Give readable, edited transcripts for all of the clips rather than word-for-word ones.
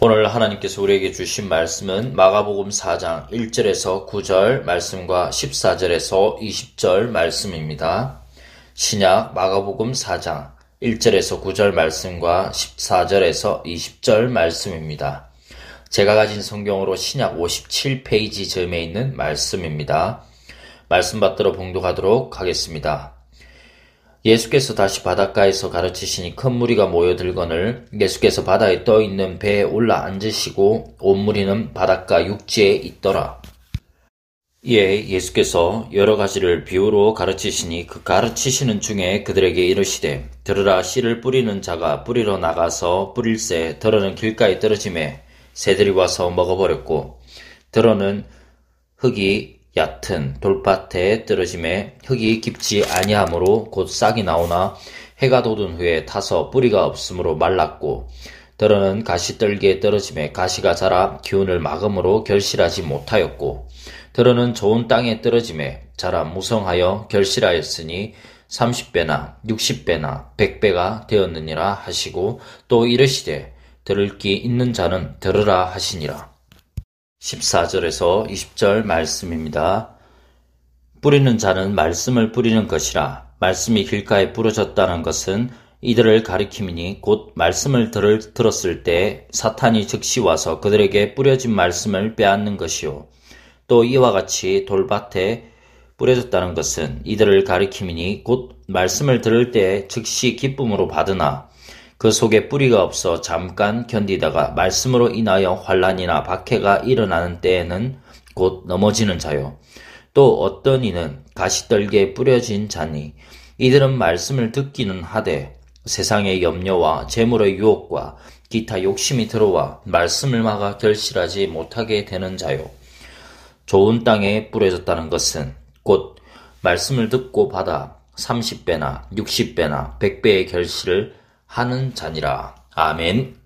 오늘 하나님께서 우리에게 주신 말씀은 마가복음 4장 1절에서 9절 말씀과 14절에서 20절 말씀입니다. 신약 마가복음 4장 1절에서 9절 말씀과 14절에서 20절 말씀입니다. 제가 가진 성경으로 신약 57페이지 점에 있는 말씀입니다. 말씀 받들어 봉독하도록 하겠습니다. 예수께서 다시 바닷가에서 가르치시니 큰 무리가 모여들거늘 예수께서 바다에 떠있는 배에 올라 앉으시고 온 무리는 바닷가 육지에 있더라. 이에 예수께서 여러 가지를 비유로 가르치시니 그 가르치시는 중에 그들에게 이르시되 들으라. 씨를 뿌리는 자가 뿌리러 나가서 뿌릴새 들어는 길가에 떨어지매 새들이 와서 먹어버렸고 들어는 흙이 얕은 돌밭에 떨어짐에 흙이 깊지 아니하므로 곧 싹이 나오나 해가 돋은 후에 타서 뿌리가 없으므로 말랐고 들어는 가시떨기에 떨어짐에 가시가 자라 기운을 막음으로 결실하지 못하였고 들어는 좋은 땅에 떨어짐에 자라 무성하여 결실하였으니 30배나 60배나 100배가 되었느니라 하시고 또 이르시되 들을 귀 있는 자는 들으라 하시니라. 14절에서 20절 말씀입니다. 뿌리는 자는 말씀을 뿌리는 것이라. 말씀이 길가에 부러졌다는 것은 이들을 가리킴이니 곧 말씀을 들었을 때 사탄이 즉시 와서 그들에게 뿌려진 말씀을 빼앗는 것이요. 또 이와 같이 돌밭에 뿌려졌다는 것은 이들을 가리킴이니 곧 말씀을 들을 때 즉시 기쁨으로 받으나 그 속에 뿌리가 없어 잠깐 견디다가 말씀으로 인하여 환난이나 박해가 일어나는 때에는 곧 넘어지는 자요. 또 어떤 이는 가시떨기에 뿌려진 자니 이들은 말씀을 듣기는 하되 세상의 염려와 재물의 유혹과 기타 욕심이 들어와 말씀을 막아 결실하지 못하게 되는 자요. 좋은 땅에 뿌려졌다는 것은 곧 말씀을 듣고 받아 30배나 60배나 100배의 결실을 하는 자니라. 아멘.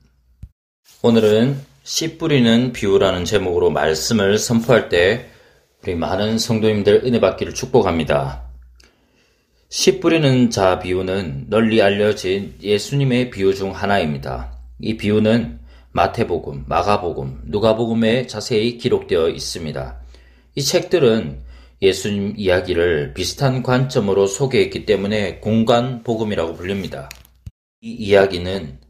오늘은 씨 뿌리는 비유라는 제목으로 말씀을 선포할 때 우리 많은 성도님들 은혜 받기를 축복합니다. 씨 뿌리는 자 비유는 널리 알려진 예수님의 비유 중 하나입니다. 이 비유는 마태복음, 마가복음, 누가복음에 자세히 기록되어 있습니다. 이 책들은 예수님 이야기를 비슷한 관점으로 소개했기 때문에 공관복음이라고 불립니다. 이 이야기는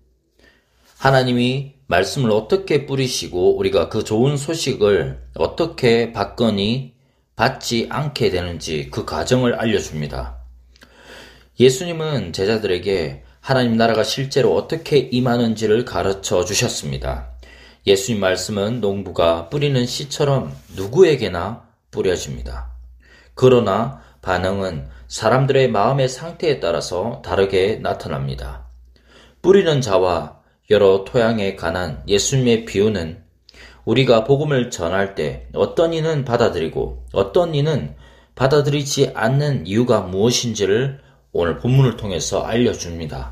하나님이 말씀을 어떻게 뿌리시고 우리가 그 좋은 소식을 어떻게 받거니 받지 않게 되는지 그 과정을 알려줍니다. 예수님은 제자들에게 하나님 나라가 실제로 어떻게 임하는지를 가르쳐 주셨습니다. 예수님 말씀은 농부가 뿌리는 씨처럼 누구에게나 뿌려집니다. 그러나 반응은 사람들의 마음의 상태에 따라서 다르게 나타납니다. 뿌리는 자와 여러 토양에 관한 예수님의 비유는 우리가 복음을 전할 때 어떤 이는 받아들이고 어떤 이는 받아들이지 않는 이유가 무엇인지를 오늘 본문을 통해서 알려줍니다.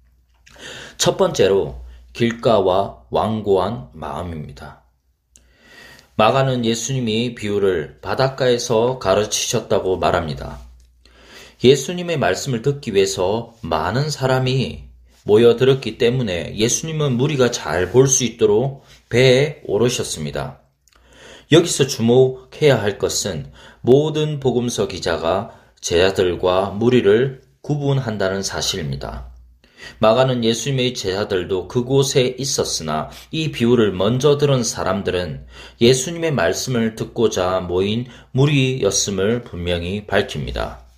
첫 번째로 길가와 완고한 마음입니다. 마가는 예수님이 비유를 바닷가에서 가르치셨다고 말합니다. 예수님의 말씀을 듣기 위해서 많은 사람이 모여들었기 때문에 예수님은 무리가 잘 볼 수 있도록 배에 오르셨습니다. 여기서 주목해야 할 것은 모든 복음서 기자가 제자들과 무리를 구분한다는 사실입니다. 마가는 예수님의 제자들도 그곳에 있었으나 이 비유를 먼저 들은 사람들은 예수님의 말씀을 듣고자 모인 무리였음을 분명히 밝힙니다.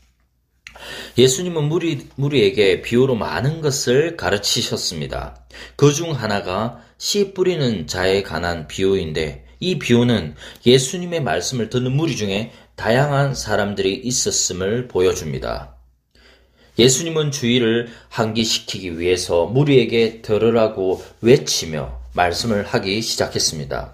예수님은 무리에게 비유로 많은 것을 가르치셨습니다. 그 중 하나가 씨 뿌리는 자에 관한 비유인데 이 비유는 예수님의 말씀을 듣는 무리 중에 다양한 사람들이 있었음을 보여줍니다. 예수님은 주의를 환기시키기 위해서 무리에게 들으라고 외치며 말씀을 하기 시작했습니다.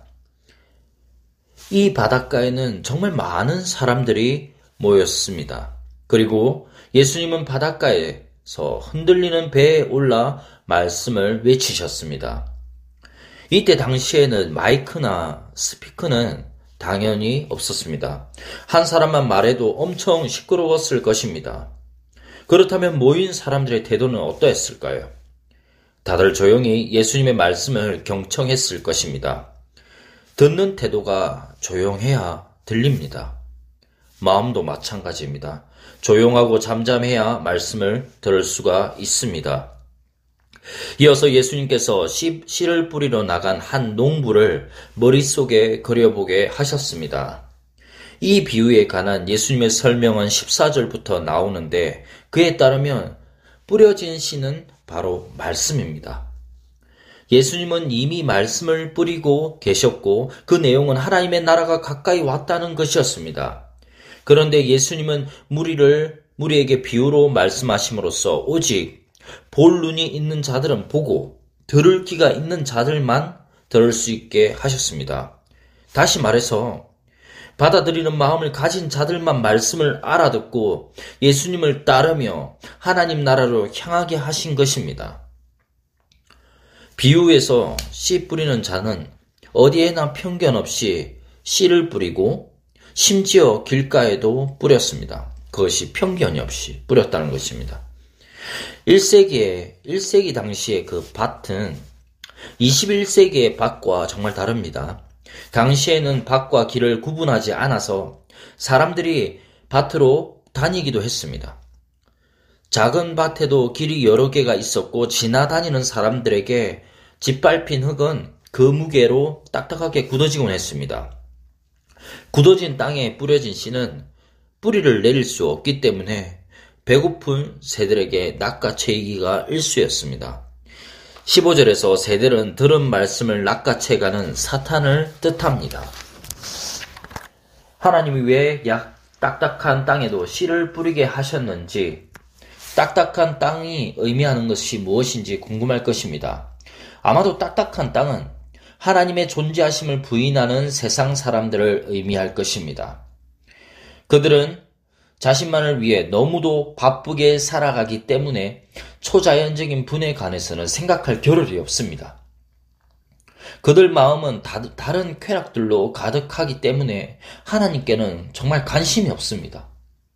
이 바닷가에는 정말 많은 사람들이 모였습니다. 그리고 예수님은 바닷가에서 흔들리는 배에 올라 말씀을 외치셨습니다. 이때 당시에는 마이크나 스피커는 당연히 없었습니다. 한 사람만 말해도 엄청 시끄러웠을 것입니다. 그렇다면 모인 사람들의 태도는 어떠했을까요? 다들 조용히 예수님의 말씀을 경청했을 것입니다. 듣는 태도가 조용해야 들립니다. 마음도 마찬가지입니다. 조용하고 잠잠해야 말씀을 들을 수가 있습니다. 이어서 예수님께서 씨를 뿌리러 나간 한 농부를 머릿속에 그려보게 하셨습니다. 이 비유에 관한 예수님의 설명은 14절부터 나오는데 그에 따르면 뿌려진 씨는 바로 말씀입니다. 예수님은 이미 말씀을 뿌리고 계셨고 그 내용은 하나님의 나라가 가까이 왔다는 것이었습니다. 그런데 예수님은 무리에게 비유로 말씀하심으로써 오직 볼 눈이 있는 자들은 보고 들을 귀가 있는 자들만 들을 수 있게 하셨습니다. 다시 말해서 받아들이는 마음을 가진 자들만 말씀을 알아듣고 예수님을 따르며 하나님 나라로 향하게 하신 것입니다. 비유에서 씨 뿌리는 자는 어디에나 편견 없이 씨를 뿌리고 심지어 길가에도 뿌렸습니다. 그것이 편견이 없이 뿌렸다는 것입니다. 1세기 당시의 그 밭은 21세기의 밭과 정말 다릅니다. 당시에는 밭과 길을 구분하지 않아서 사람들이 밭으로 다니기도 했습니다. 작은 밭에도 길이 여러 개가 있었고 지나다니는 사람들에게 짓밟힌 흙은 그 무게로 딱딱하게 굳어지곤 했습니다. 굳어진 땅에 뿌려진 씨는 뿌리를 내릴 수 없기 때문에 배고픈 새들에게 낚아채기가 일쑤였습니다. 15절에서 새들은 들은 말씀을 낚아채가는 사탄을 뜻합니다. 하나님이 왜 딱딱한 땅에도 씨를 뿌리게 하셨는지, 딱딱한 땅이 의미하는 것이 무엇인지 궁금할 것입니다. 아마도 딱딱한 땅은 하나님의 존재하심을 부인하는 세상 사람들을 의미할 것입니다. 그들은 자신만을 위해 너무도 바쁘게 살아가기 때문에 초자연적인 분에 관해서는 생각할 겨를이 없습니다. 그들 마음은 다른 쾌락들로 가득하기 때문에 하나님께는 정말 관심이 없습니다.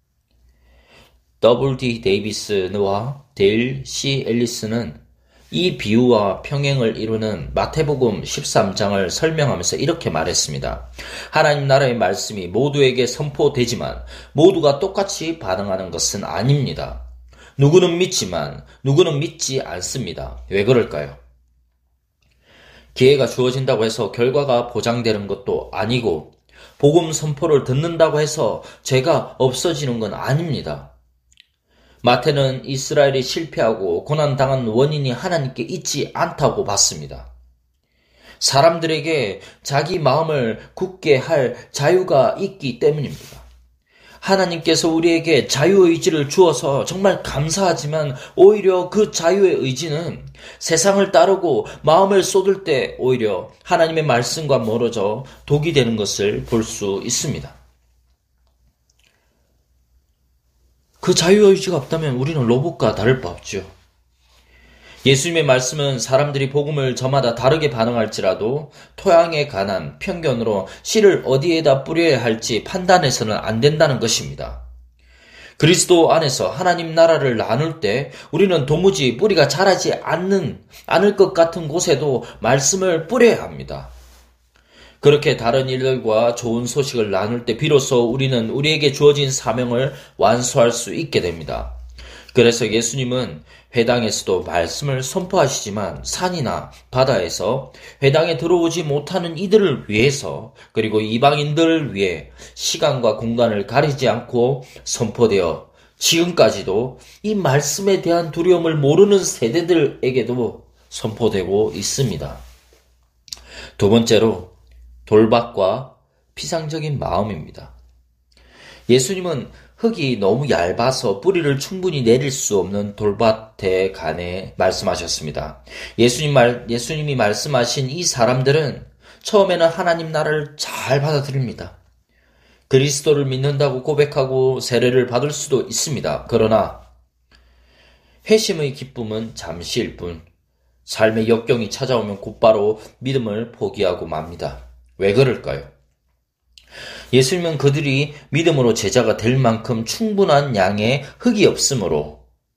W.D. 데이비스와 데일 C. 앨리스는 이 비유와 평행을 이루는 마태복음 13장을 설명하면서 이렇게 말했습니다. 하나님 나라의 말씀이 모두에게 선포되지만 모두가 똑같이 반응하는 것은 아닙니다. 누구는 믿지만 누구는 믿지 않습니다. 왜 그럴까요? 기회가 주어진다고 해서 결과가 보장되는 것도 아니고 복음 선포를 듣는다고 해서 죄가 없어지는 건 아닙니다. 마태는 이스라엘이 실패하고 고난당한 원인이 하나님께 있지 않다고 봤습니다. 사람들에게 자기 마음을 굳게 할 자유가 있기 때문입니다. 하나님께서 우리에게 자유의지를 주어서 정말 감사하지만 오히려 그 자유의 의지는 세상을 따르고 마음을 쏟을 때 오히려 하나님의 말씀과 멀어져 독이 되는 것을 볼 수 있습니다. 그 자유의지가 없다면 우리는 로봇과 다를 바 없죠. 예수님의 말씀은 사람들이 복음을 저마다 다르게 반응할지라도 토양에 관한 편견으로 씨를 어디에다 뿌려야 할지 판단해서는 안 된다는 것입니다. 그리스도 안에서 하나님 나라를 나눌 때 우리는 도무지 뿌리가 자라지 않을 것 같은 곳에도 말씀을 뿌려야 합니다. 그렇게 다른 일들과 좋은 소식을 나눌 때 비로소 우리는 우리에게 주어진 사명을 완수할 수 있게 됩니다. 그래서 예수님은 회당에서도 말씀을 선포하시지만 산이나 바다에서 회당에 들어오지 못하는 이들을 위해서 그리고 이방인들을 위해 시간과 공간을 가리지 않고 선포되어 지금까지도 이 말씀에 대한 두려움을 모르는 세대들에게도 선포되고 있습니다. 두 번째로 돌밭과 피상적인 마음입니다. 예수님은 흙이 너무 얇아서 뿌리를 충분히 내릴 수 없는 돌밭에 관해 말씀하셨습니다. 예수님이 말씀하신 이 사람들은 처음에는 하나님 나라를 잘 받아들입니다. 그리스도를 믿는다고 고백하고 세례를 받을 수도 있습니다. 그러나 회심의 기쁨은 잠시일 뿐 삶의 역경이 찾아오면 곧바로 믿음을 포기하고 맙니다. 왜 그럴까요? 예수님은 그들이 믿음으로 제자가 될 만큼 충분한 양의 흙이 없으므로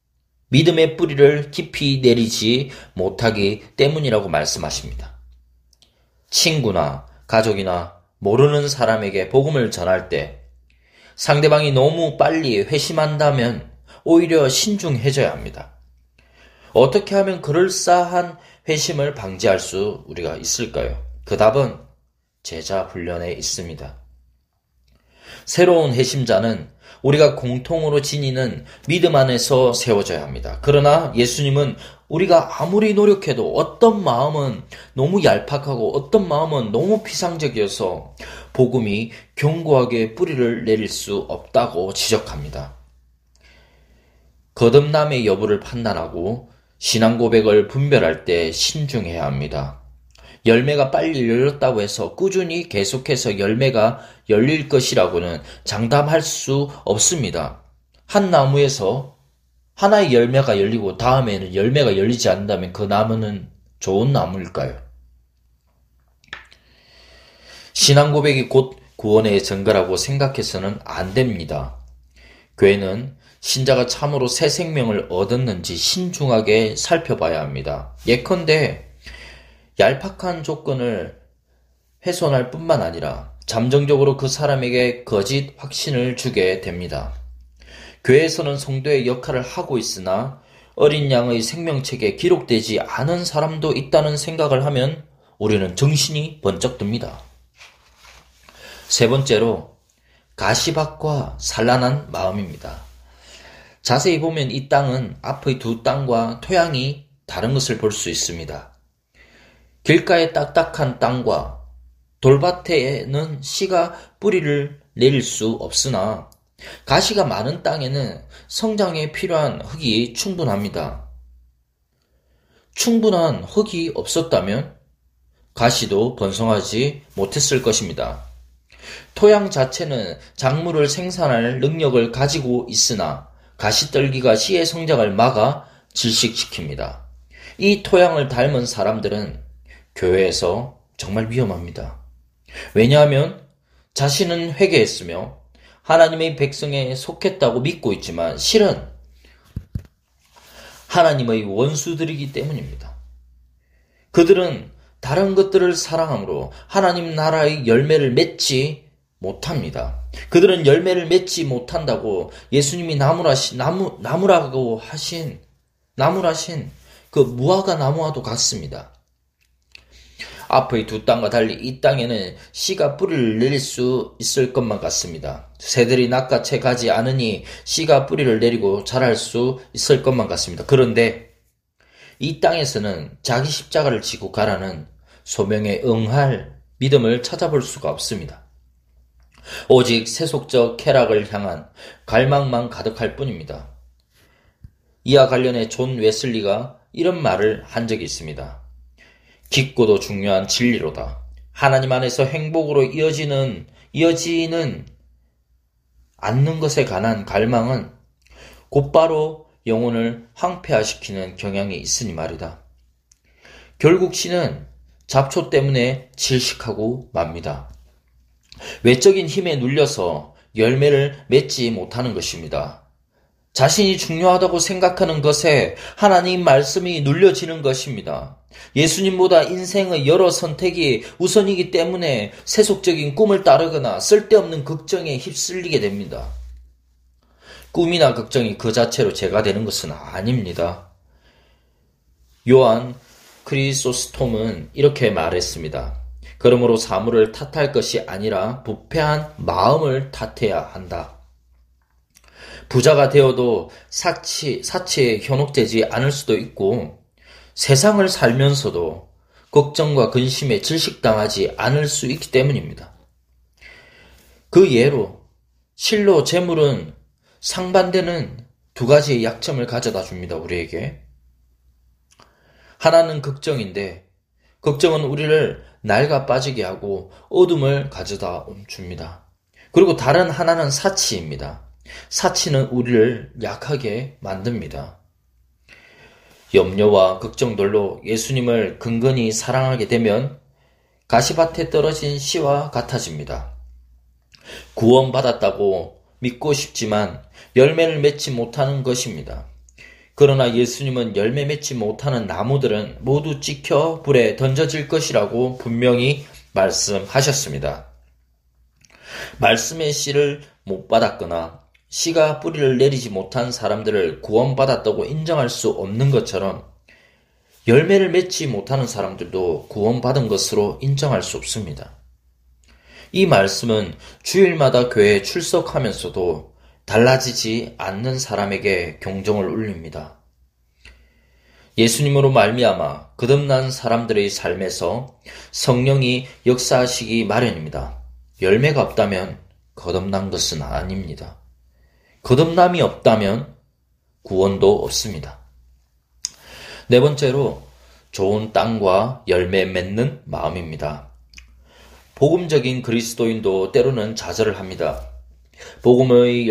믿음의 뿌리를 깊이 내리지 못하기 때문이라고 말씀하십니다. 친구나 가족이나 모르는 사람에게 복음을 전할 때 상대방이 너무 빨리 회심한다면 오히려 신중해져야 합니다. 어떻게 하면 그럴싸한 회심을 방지할 수 우리가 있을까요? 그 답은 제자 훈련에 있습니다. 새로운 회심자는 우리가 공통으로 지니는 믿음 안에서 세워져야 합니다. 그러나 예수님은 우리가 아무리 노력해도 어떤 마음은 너무 얄팍하고 어떤 마음은 너무 피상적이어서 복음이 견고하게 뿌리를 내릴 수 없다고 지적합니다. 거듭남의 여부를 판단하고 신앙 고백을 분별할 때 신중해야 합니다. 열매가 빨리 열렸다고 해서 꾸준히 계속해서 열매가 열릴 것이라고는 장담할 수 없습니다. 한 나무에서 하나의 열매가 열리고 다음에는 열매가 열리지 않는다면 그 나무는 좋은 나무일까요? 신앙 고백이 곧 구원의 증거라고 생각해서는 안 됩니다. 교회는 신자가 참으로 새 생명을 얻었는지 신중하게 살펴봐야 합니다. 예컨대 얄팍한 조건을 훼손할 뿐만 아니라 잠정적으로 그 사람에게 거짓 확신을 주게 됩니다. 교회에서는 성도의 역할을 하고 있으나 어린 양의 생명책에 기록되지 않은 사람도 있다는 생각을 하면 우리는 정신이 번쩍 듭니다. 세 번째로 가시밭과 산란한 마음입니다. 자세히 보면 이 땅은 앞의 두 땅과 토양이 다른 것을 볼 수 있습니다. 길가의 딱딱한 땅과 돌밭에는 씨가 뿌리를 내릴 수 없으나 가시가 많은 땅에는 성장에 필요한 흙이 충분합니다. 충분한 흙이 없었다면 가시도 번성하지 못했을 것입니다. 토양 자체는 작물을 생산할 능력을 가지고 있으나 가시떨기가 씨의 성장을 막아 질식시킵니다. 이 토양을 닮은 사람들은 교회에서 정말 위험합니다. 왜냐하면 자신은 회개했으며 하나님의 백성에 속했다고 믿고 있지만 실은 하나님의 원수들이기 때문입니다. 그들은 다른 것들을 사랑함으로 하나님 나라의 열매를 맺지 못합니다. 그들은 열매를 맺지 못한다고 예수님이 나무라고 하신 그 무화과 나무와도 같습니다. 앞의 두 땅과 달리 이 땅에는 씨가 뿌리를 내릴 수 있을 것만 같습니다. 새들이 낚아채 가지 않으니 씨가 뿌리를 내리고 자랄 수 있을 것만 같습니다. 그런데 이 땅에서는 자기 십자가를 지고 가라는 소명에 응할 믿음을 찾아볼 수가 없습니다. 오직 세속적 쾌락을 향한 갈망만 가득할 뿐입니다. 이와 관련해 존 웨슬리가 이런 말을 한 적이 있습니다. 깊고도 중요한 진리로다. 하나님 안에서 행복으로 이어지는 않는 것에 관한 갈망은 곧바로 영혼을 황폐화시키는 경향이 있으니 말이다. 결국 씨는 잡초 때문에 질식하고 맙니다. 외적인 힘에 눌려서 열매를 맺지 못하는 것입니다. 자신이 중요하다고 생각하는 것에 하나님 말씀이 눌려지는 것입니다. 예수님보다 인생의 여러 선택이 우선이기 때문에 세속적인 꿈을 따르거나 쓸데없는 걱정에 휩쓸리게 됩니다. 꿈이나 걱정이 그 자체로 죄가 되는 것은 아닙니다. 요한 크리소스톰은 이렇게 말했습니다. 그러므로 사물을 탓할 것이 아니라 부패한 마음을 탓해야 한다. 부자가 되어도 사치에 현혹되지 않을 수도 있고 세상을 살면서도 걱정과 근심에 질식당하지 않을 수 있기 때문입니다. 그 예로 실로 재물은 상반되는 두 가지의 약점을 가져다 줍니다. 우리에게. 하나는 걱정인데 걱정은 우리를 낡아 빠지게 하고 어둠을 가져다 줍니다. 그리고 다른 하나는 사치입니다. 사치는 우리를 약하게 만듭니다. 염려와 걱정들로 예수님을 근근히 사랑하게 되면 가시밭에 떨어진 씨와 같아집니다. 구원받았다고 믿고 싶지만 열매를 맺지 못하는 것입니다. 그러나 예수님은 열매 맺지 못하는 나무들은 모두 찍혀 불에 던져질 것이라고 분명히 말씀하셨습니다. 말씀의 씨를 못 받았거나 씨가 뿌리를 내리지 못한 사람들을 구원받았다고 인정할 수 없는 것처럼 열매를 맺지 못하는 사람들도 구원받은 것으로 인정할 수 없습니다. 이 말씀은 주일마다 교회에 출석하면서도 달라지지 않는 사람에게 경종을 울립니다. 예수님으로 말미암아 거듭난 사람들의 삶에서 성령이 역사하시기 마련입니다. 열매가 없다면 거듭난 것은 아닙니다. 거듭남이 없다면 구원도 없습니다. 네 번째로 좋은 땅과 열매 맺는 마음입니다. 복음적인 그리스도인도 때로는 좌절을 합니다. 복음을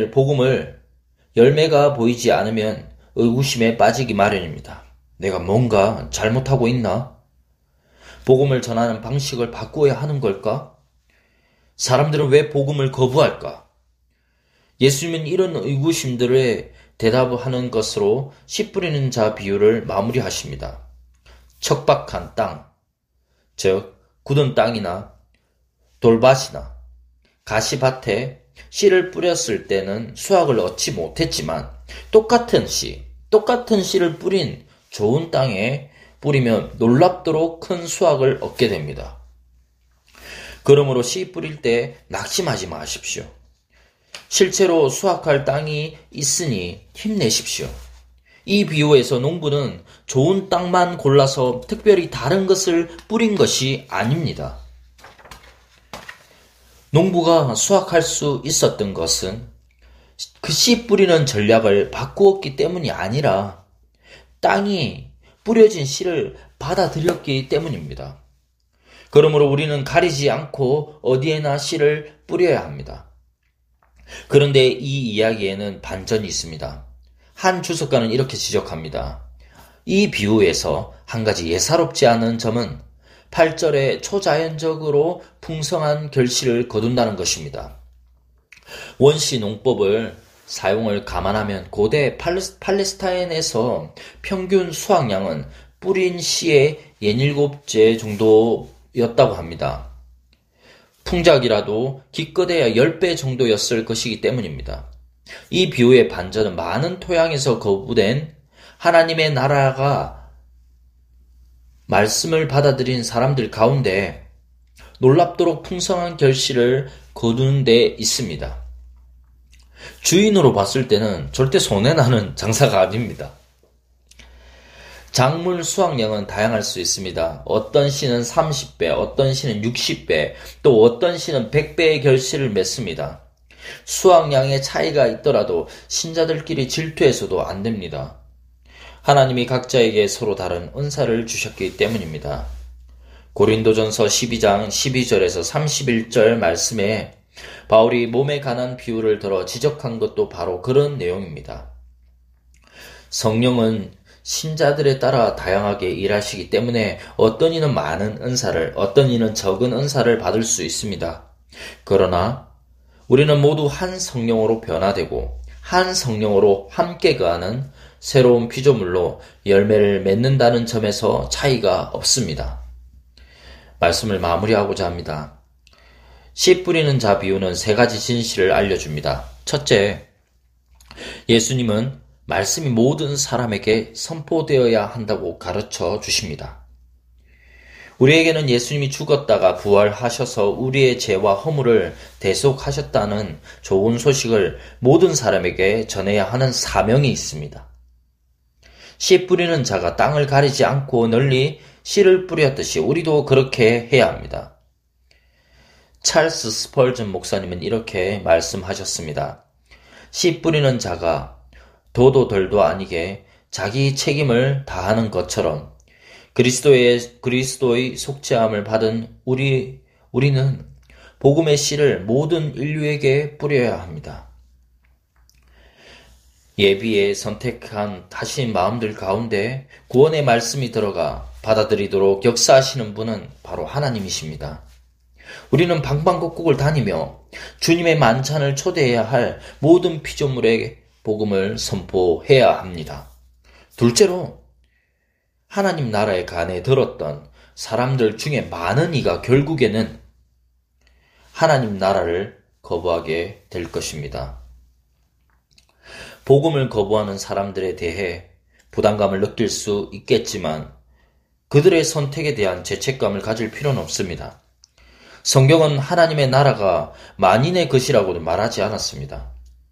열매가 보이지 않으면 의구심에 빠지기 마련입니다. 내가 뭔가 잘못하고 있나? 복음을 전하는 방식을 바꾸어야 하는 걸까? 사람들은 왜 복음을 거부할까? 예수님은 이런 의구심들에 대답하는 것으로 씨 뿌리는 자 비유를 마무리하십니다. 척박한 땅, 즉 굳은 땅이나 돌밭이나 가시밭에 씨를 뿌렸을 때는 수확을 얻지 못했지만 똑같은 씨를 뿌린 좋은 땅에 뿌리면 놀랍도록 큰 수확을 얻게 됩니다. 그러므로 씨 뿌릴 때 낙심하지 마십시오. 실제로 수확할 땅이 있으니 힘내십시오. 이 비유에서 농부는 좋은 땅만 골라서 특별히 다른 것을 뿌린 것이 아닙니다. 농부가 수확할 수 있었던 것은 그 씨 뿌리는 전략을 바꾸었기 때문이 아니라 땅이 뿌려진 씨를 받아들였기 때문입니다. 그러므로 우리는 가리지 않고 어디에나 씨를 뿌려야 합니다. 그런데 이 이야기에는 반전이 있습니다. 한 주석가는 이렇게 지적합니다. 이 비유에서 한 가지 예사롭지 않은 점은 8절에 초자연적으로 풍성한 결실을 거둔다는 것입니다. 원시 농법을 사용을 감안하면 고대 팔레스타인에서 평균 수확량은 뿌린 씨의 17제 정도였다고 합니다. 풍작이라도 기껏해야 10배 정도였을 것이기 때문입니다. 이 비유의 반전은 많은 토양에서 거부된 하나님의 나라가 말씀을 받아들인 사람들 가운데 놀랍도록 풍성한 결실을 거두는 데 있습니다. 주인으로 봤을 때는 절대 손해나는 장사가 아닙니다. 작물 수확량은 다양할 수 있습니다. 어떤 씨는 30배, 어떤 씨는 60배, 또 어떤 씨는 100배의 결실을 맺습니다. 수확량의 차이가 있더라도 신자들끼리 질투해서도 안 됩니다. 하나님이 각자에게 서로 다른 은사를 주셨기 때문입니다. 고린도전서 12장 12절에서 31절 말씀에 바울이 몸에 관한 비유를 들어 지적한 것도 바로 그런 내용입니다. 성령은 신자들에 따라 다양하게 일하시기 때문에 어떤 이는 많은 은사를, 어떤 이는 적은 은사를 받을 수 있습니다. 그러나 우리는 모두 한 성령으로 변화되고 한 성령으로 함께 거하는 새로운 피조물로 열매를 맺는다는 점에서 차이가 없습니다. 말씀을 마무리하고자 합니다. 씨 뿌리는 자 비유는 세 가지 진실을 알려줍니다. 첫째, 예수님은 말씀이 모든 사람에게 선포되어야 한다고 가르쳐 주십니다. 우리에게는 예수님이 죽었다가 부활하셔서 우리의 죄와 허물을 대속하셨다는 좋은 소식을 모든 사람에게 전해야 하는 사명이 있습니다. 씨 뿌리는 자가 땅을 가리지 않고 널리 씨를 뿌렸듯이 우리도 그렇게 해야 합니다. 찰스 스펄전 목사님은 이렇게 말씀하셨습니다. 씨 뿌리는 자가 도도 덜도 아니게 자기 책임을 다하는 것처럼 그리스도의 속죄함을 받은 우리는 복음의 씨를 모든 인류에게 뿌려야 합니다. 예비에 선택한 다신 마음들 가운데 구원의 말씀이 들어가 받아들이도록 역사하시는 분은 바로 하나님이십니다. 우리는 방방곡곡을 다니며 주님의 만찬을 초대해야 할 모든 피조물에게 복음을 선포해야 합니다. 둘째로 하나님 나라에 간에 들었던 사람들 중에 많은 이가 결국에는 하나님 나라를 거부하게 될 것입니다. 복음을 거부하는 사람들에 대해 부담감을 느낄 수 있겠지만 그들의 선택에 대한 죄책감을 가질 필요는 없습니다. 성경은 하나님의 나라가 만인의 것이라고는 말하지 않았습니다.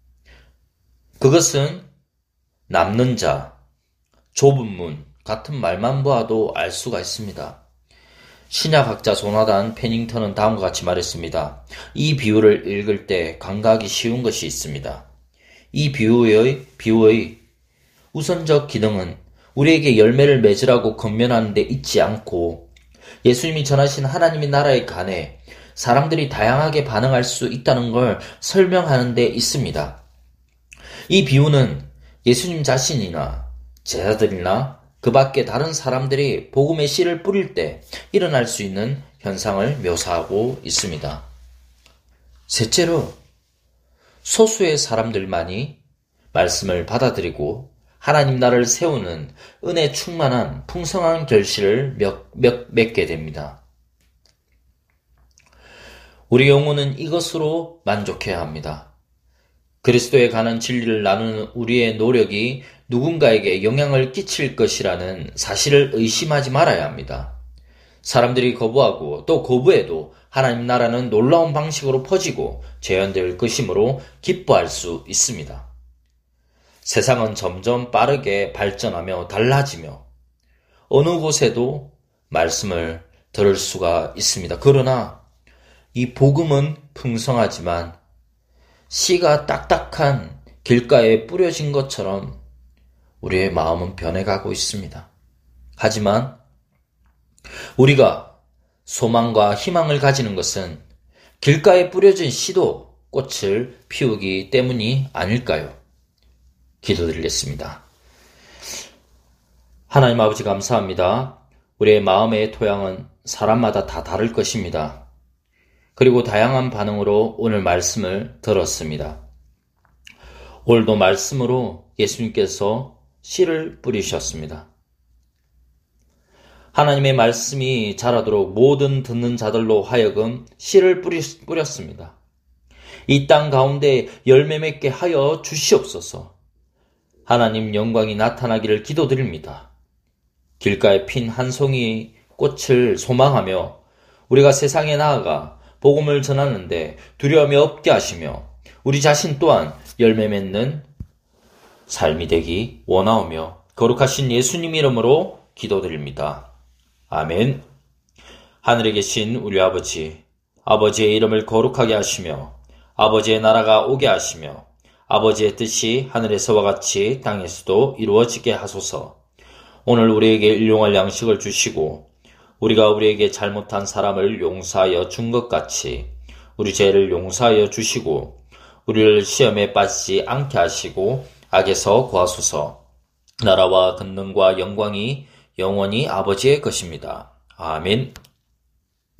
그것은 남는 자, 좁은 문 같은 말만 보아도 알 수가 있습니다. 신약학자 조나단 페닝턴은 다음과 같이 말했습니다. 이 비유를 읽을 때 감각이 쉬운 것이 있습니다. 이 비유의 우선적 기능은 우리에게 열매를 맺으라고 권면하는 데 있지 않고 예수님이 전하신 하나님의 나라에 관해 사람들이 다양하게 반응할 수 있다는 걸 설명하는 데 있습니다. 이 비유는 예수님 자신이나 제자들이나 그 밖에 다른 사람들이 복음의 씨를 뿌릴 때 일어날 수 있는 현상을 묘사하고 있습니다. 셋째로, 소수의 사람들만이 말씀을 받아들이고 하나님 나라를 세우는 은혜 충만한 풍성한 결실을 맺게 됩니다. 우리 영혼은 이것으로 만족해야 합니다. 그리스도에 관한 진리를 나누는 우리의 노력이 누군가에게 영향을 끼칠 것이라는 사실을 의심하지 말아야 합니다. 사람들이 거부하고 또 거부해도 하나님 나라는 놀라운 방식으로 퍼지고 재현될 것이므로 기뻐할 수 있습니다. 세상은 점점 빠르게 발전하며 달라지며 어느 곳에도 말씀을 들을 수가 있습니다. 그러나 이 복음은 풍성하지만 씨가 딱딱한 길가에 뿌려진 것처럼 우리의 마음은 변해가고 있습니다. 하지만 우리가 소망과 희망을 가지는 것은 길가에 뿌려진 씨도 꽃을 피우기 때문이 아닐까요? 기도드리겠습니다. 하나님 아버지 감사합니다. 우리의 마음의 토양은 사람마다 다 다를 것입니다. 그리고 다양한 반응으로 오늘 말씀을 들었습니다. 오늘도 말씀으로 예수님께서 씨를 뿌리셨습니다. 하나님의 말씀이 자라도록 모든 듣는 자들로 하여금 씨를 뿌렸습니다. 이 땅 가운데 열매 맺게 하여 주시옵소서. 하나님 영광이 나타나기를 기도드립니다. 길가에 핀 한 송이 꽃을 소망하며 우리가 세상에 나아가 복음을 전하는데 두려움이 없게 하시며 우리 자신 또한 열매 맺는 삶이 되기 원하오며 거룩하신 예수님 이름으로 기도드립니다. 아멘. 하늘에 계신 우리 아버지, 아버지의 이름을 거룩하게 하시며 아버지의 나라가 오게 하시며 아버지의 뜻이 하늘에서와 같이 땅에서도 이루어지게 하소서. 오늘 우리에게 일용할 양식을 주시고 우리가 우리에게 잘못한 사람을 용서하여 준 것 같이 우리 죄를 용서하여 주시고 우리를 시험에 빠지지 않게 하시고 악에서 구하소서. 나라와 권능과 영광이 영원히 아버지의 것입니다. 아멘.